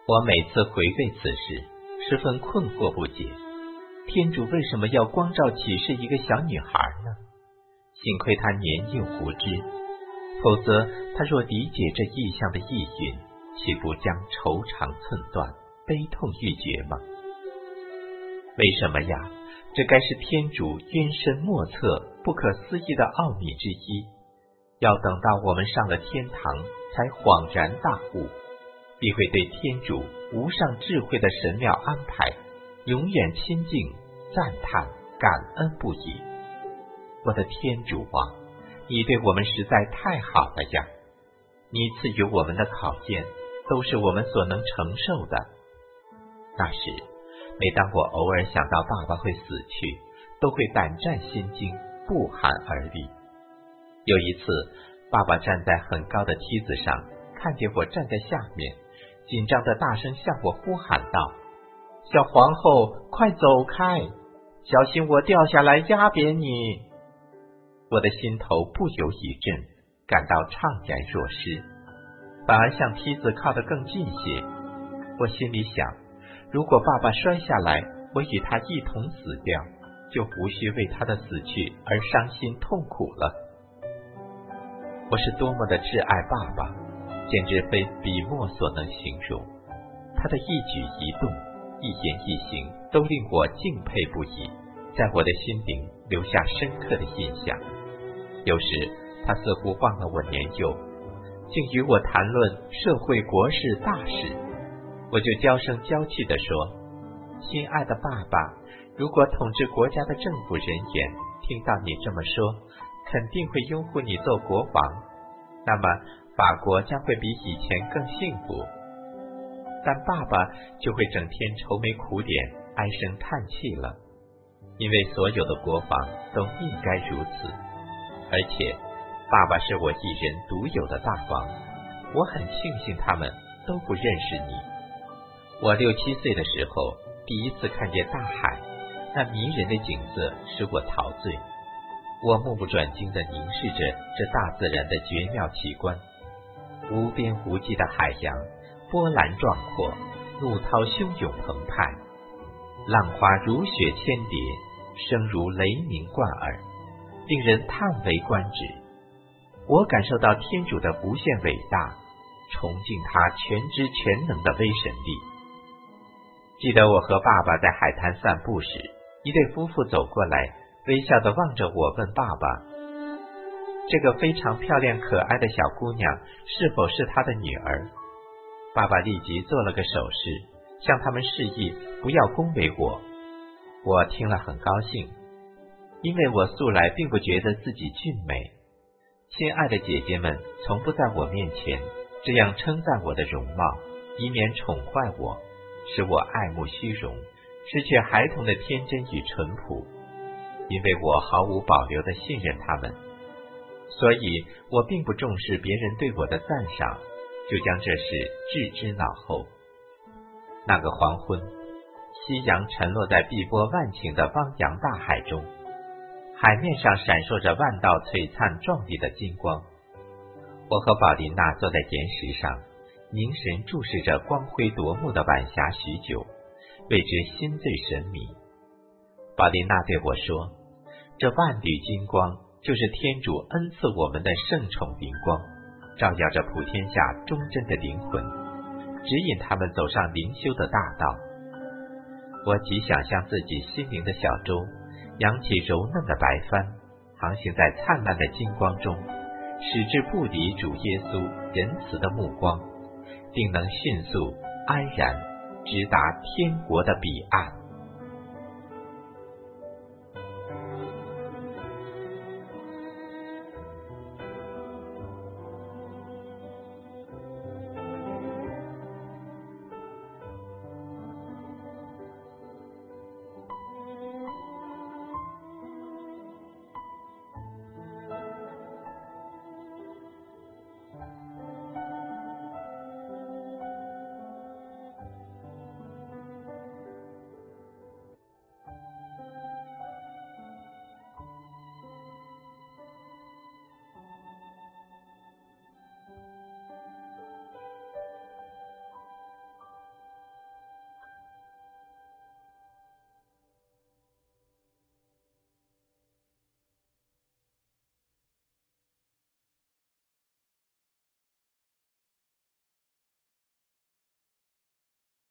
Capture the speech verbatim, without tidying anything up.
我每次回味此事，十分困惑不解，天主为什么要光照启示一个小女孩呢？幸亏她年幼无知，否则她若理解这意象的意蕴，岂不将愁肠寸断，悲痛欲绝吗？为什么呀？这该是天主渊深莫测、不可思议的奥秘之一，要等到我们上了天堂，才恍然大悟，必会对天主无上智慧的神妙安排永远亲近、赞叹、感恩不已。我的天主啊，你对我们实在太好了呀！你赐予我们的考验都是我们所能承受的。那时每当我偶尔想到爸爸会死去，都会胆战心惊，不寒而栗。有一次，爸爸站在很高的梯子上，看见我站在下面，紧张的大声向我呼喊道：小皇后，快走开，小心我掉下来压扁你。我的心头不由一震，感到怅然若失，反而向梯子靠得更近些。我心里想，如果爸爸摔下来，我与他一同死掉，就无需为他的死去而伤心痛苦了。我是多么的挚爱爸爸，简直非笔墨所能形容。他的一举一动、一言一行都令我敬佩不已，在我的心灵留下深刻的印象。有时他似乎忘了我年幼，竟与我谈论社会国事大事，我就娇声娇气地说：亲爱的爸爸，如果统治国家的政府人员听到你这么说，肯定会拥护你做国王，那么法国将会比以前更幸福。但爸爸就会整天愁眉苦脸，唉声叹气了，因为所有的国王都应该如此。而且爸爸是我一人独有的大王，我很庆幸他们都不认识你。我六七岁的时候第一次看见大海，那迷人的景色使我陶醉。我目不转睛地凝视着这大自然的绝妙奇观，无边无际的海洋，波澜壮阔，怒涛汹涌澎湃，浪花如雪千叠，声如雷鸣贯耳，令人叹为观止。我感受到天主的无限伟大，崇敬他全知全能的威神力。记得我和爸爸在海滩散步时，一对夫妇走过来，微笑地望着我，问爸爸：这个非常漂亮可爱的小姑娘是否是他的女儿？爸爸立即做了个手势，向他们示意不要恭维我。我听了很高兴，因为我素来并不觉得自己俊美。亲爱的姐姐们从不在我面前这样称赞我的容貌，以免宠坏我，使我爱慕虚荣，失去孩童的天真与淳朴。因为我毫无保留地信任他们，所以我并不重视别人对我的赞赏，就将这事置之脑后。那个黄昏，夕阳沉落在碧波万顷的汪洋大海中，海面上闪烁着万道璀璨壮丽的金光。我和宝琳娜坐在岩石上，凝神注视着光辉夺目的晚霞许久，为之心醉神迷。宝琳娜对我说，这万缕金光就是天主恩赐我们的圣宠灵光，照耀着普天下忠贞的灵魂，指引他们走上灵修的大道。我极想象自己心灵的小舟扬起柔嫩的白帆，航行在灿烂的金光中，使之不离主耶稣仁慈的目光，定能迅速安然直达天国的彼岸。